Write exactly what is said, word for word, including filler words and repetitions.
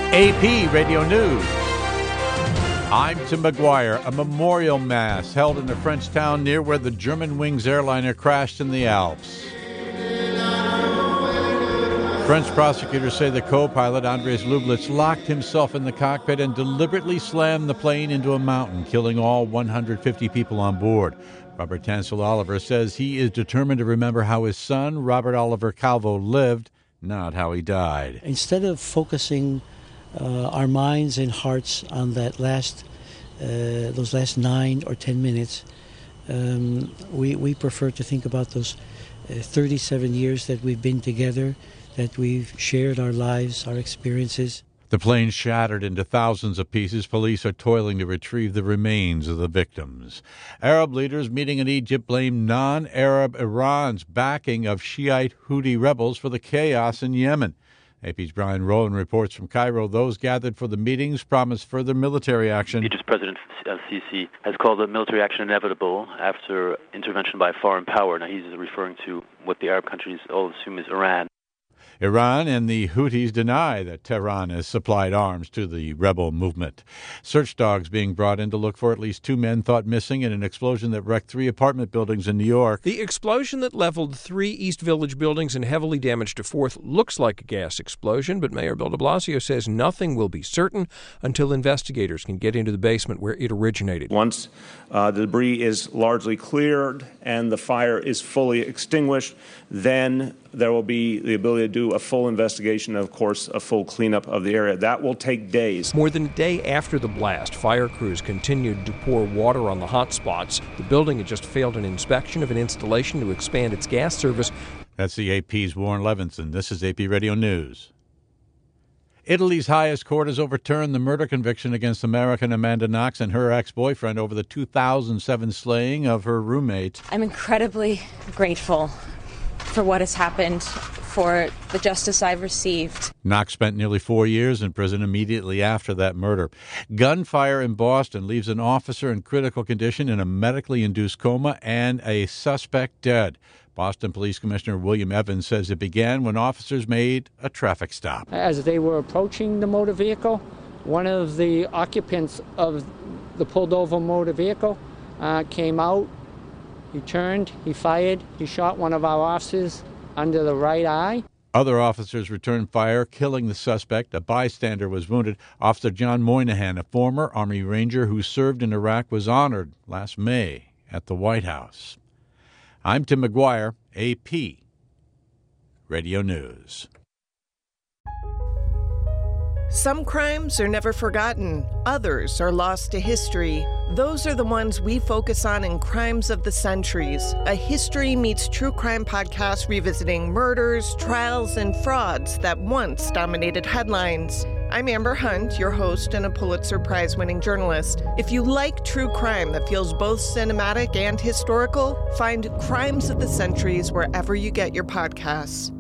A P Radio News. I'm Tim McGuire. A memorial mass held in a French town near where the Germanwings airliner crashed in the Alps. French prosecutors say the co-pilot, Andres Lubitz, locked himself in the cockpit and deliberately slammed the plane into a mountain, killing all one hundred fifty people on board. Robert Tansel Oliver says he is determined to remember how his son, Robert Oliver Calvo, lived, not how he died. Instead of focusing uh, our minds and hearts on that last, uh, those last nine or ten minutes, um, we, we prefer to think about those uh, thirty-seven years that we've been together, that we've shared our lives, our experiences. The plane shattered into thousands of pieces. Police are toiling to retrieve the remains of the victims. Arab leaders meeting in Egypt blame non-Arab Iran's backing of Shiite Houthi rebels for the chaos in Yemen. A P's Brian Rowland reports from Cairo. Those gathered for the meetings promised further military action. Egypt's President al-Sisi has called the military action inevitable after intervention by a foreign power. Now, he's referring to what the Arab countries all assume is Iran. Iran and the Houthis deny that Tehran has supplied arms to the rebel movement. Search dogs being brought in to look for at least two men thought missing in an explosion that wrecked three apartment buildings in New York. The explosion that leveled three East Village buildings and heavily damaged a fourth looks like a gas explosion, but Mayor Bill de Blasio says nothing will be certain until investigators can get into the basement where it originated. Once uh, the debris is largely cleared and the fire is fully extinguished, then there will be the ability to do a full investigation, of course, a full cleanup of the area. That will take days. More than a day after the blast, fire crews continued to pour water on the hot spots. The building had just failed an inspection of an installation to expand its gas service. That's the A P's Warren Levinson. This is A P Radio News. Italy's highest court has overturned the murder conviction against American Amanda Knox and her ex-boyfriend over the two thousand seven slaying of her roommate. I'm incredibly grateful for what has happened, for the justice I've received. Knox spent nearly four years in prison immediately after that murder. Gunfire in Boston leaves an officer in critical condition in a medically induced coma and a suspect dead. Boston Police Commissioner William Evans says it began when officers made a traffic stop. As they were approaching the motor vehicle, one of the occupants of the pulled over motor vehicle uh, came out. He turned, he fired, he shot one of our officers under the right eye. Other officers returned fire, killing the suspect. A bystander was wounded. Officer John Moynihan, a former Army Ranger who served in Iraq, was honored last May at the White House. I'm Tim McGuire, A P Radio News. Some crimes are never forgotten. Others are lost to history. Those are the ones we focus on in Crimes of the Centuries, a history meets true crime podcast revisiting murders, trials, and frauds that once dominated headlines. I'm Amber Hunt, your host and a Pulitzer Prize-winning journalist. If you like true crime that feels both cinematic and historical, find Crimes of the Centuries wherever you get your podcasts.